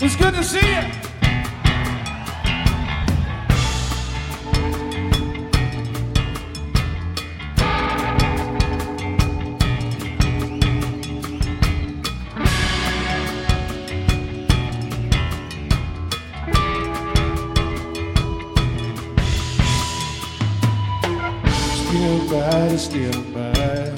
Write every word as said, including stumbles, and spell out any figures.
It's good to see you. Still by, still by.